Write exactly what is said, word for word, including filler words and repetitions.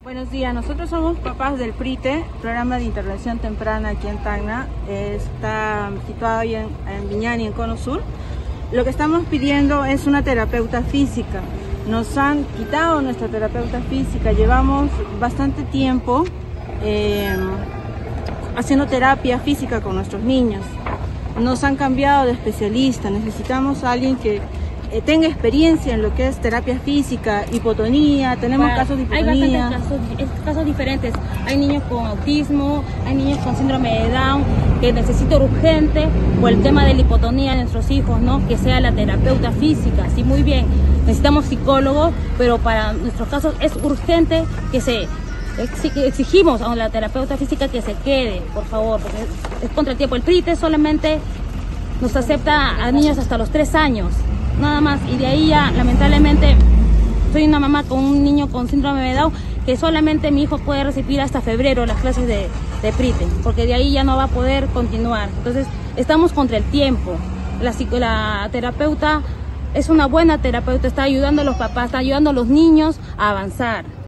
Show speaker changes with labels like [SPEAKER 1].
[SPEAKER 1] Buenos días, nosotros somos papás del PRITE, Programa de Intervención Temprana aquí en Tacna. Está situado ahí en, en Viñani, en Cono Sur. Lo que estamos pidiendo es una terapeuta física. Nos han quitado nuestra terapeuta física, llevamos bastante tiempo eh, haciendo terapia física con nuestros niños. Nos han cambiado de especialista, necesitamos a alguien que eh, tenga experiencia en lo que es terapia física, hipotonía, tenemos
[SPEAKER 2] Bueno,
[SPEAKER 1] casos de hipotonía.
[SPEAKER 2] Hay bastantes casos, casos diferentes, hay niños con autismo, hay niños con síndrome de Down, que necesita urgente por el tema de la hipotonía de nuestros hijos, ¿no? Que sea la terapeuta física, sí, muy bien, necesitamos psicólogos, pero para nuestros casos es urgente que se exigimos a la terapeuta física que se quede, por favor, porque es contra el tiempo. El PRITE solamente nos acepta a niños hasta los tres años, nada más, y de ahí ya, lamentablemente, soy una mamá con un niño con síndrome de Down, que solamente mi hijo puede recibir hasta febrero las clases de, de PRITE, porque de ahí ya no va a poder continuar. Entonces, estamos contra el tiempo. La, la terapeuta es una buena terapeuta, está ayudando a los papás, está ayudando a los niños a avanzar.